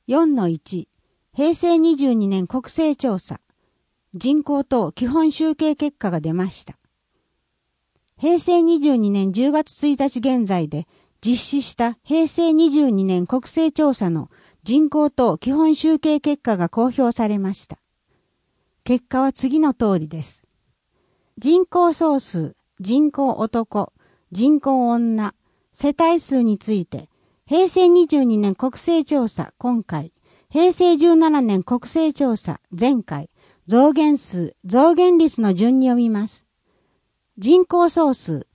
4-1 平成22年国勢調査人口等基本集計結果が出ました。平成22年10月1日現在で実施した平成22年国勢調査の人口等基本集計結果が公表されました。結果は次の通りです。人口総数、人口男、人口女、世帯数について、平成22年国勢調査今回、平成17年国勢調査前回、増減数、増減率の順に読みます。人口総数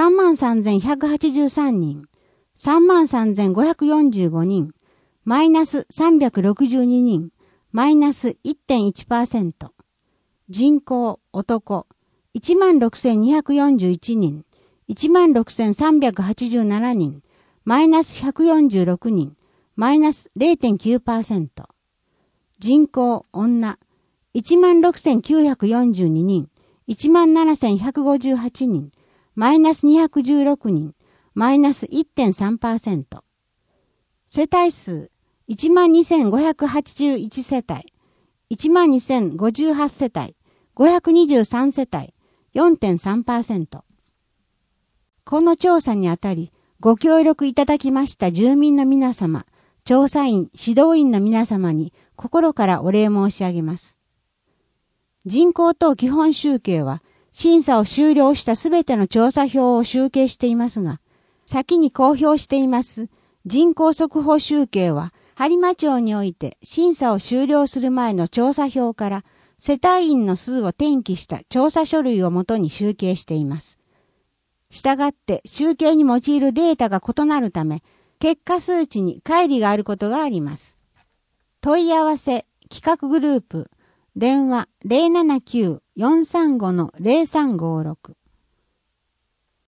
33,183 人、33,545 人、マイナス362人、マイナス 1.1%。人口男、16,241 人、16,387 人、マイナス146人、マイナス 0.9%。人口女、16,942 人、17,158 人、マイナス216人、マイナス 1.3%。世帯数、12,581 世帯、12,058 世帯、523世帯、4.3%。この調査にあたり、ご協力いただきました住民の皆様、調査員、指導員の皆様に心からお礼申し上げます。人口等基本集計は、審査を終了したすべての調査票を集計していますが、先に公表しています人口速報集計は、播磨町において審査を終了する前の調査票から世帯員の数を転記した調査書類をもとに集計しています。したがって集計に用いるデータが異なるため、結果数値に乖離があることがあります。問い合わせ、企画グループ、電話 079-435-0356